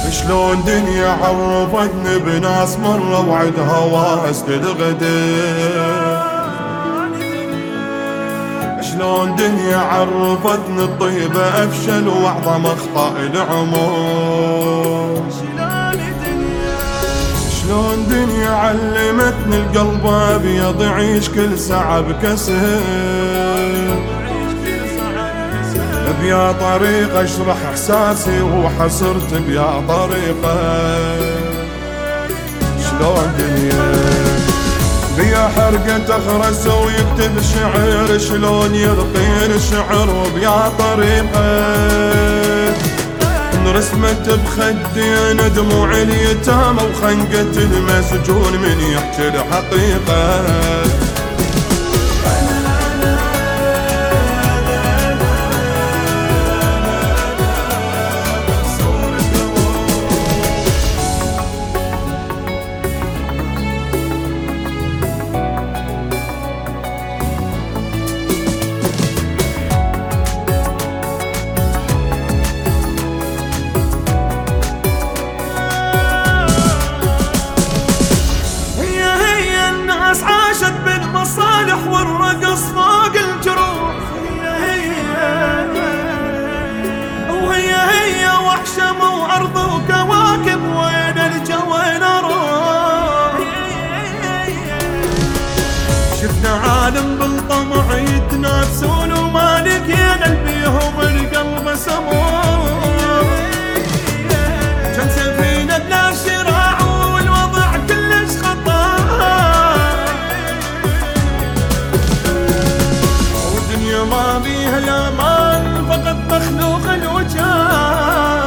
شلون دنيا عرفتني بناس مرة وعدها واس للغدر. شلون دنيا عرفتني الطيبة أفشل وأعظم أخطاء العمر. شلون دنيا علمتني القلب أبيض يعيش كل ساعة بكسر. بيا طريقة اشرح احساسي وحصرت بيا طريقة. شلون دنيا بيا حرقة تخرس ويكتب شعر، شلون يلقين الشعر وبيا طريقة. رسمت بخدي دموع اليتامى وخنقة المسجون من يحكي الحقيقة. عاشت بالمصالح والرقص فوق الجروح. وهي وحشم وأرض وكواكب، وين الجوين أروح. شفنا عالم بالطمع يتنافسون وما لقينا بيهم القلب سموم. كان سفينة بلا شراع والوضع كلش خطر. ما بيها الأمان فقط مخلوق الوجاه.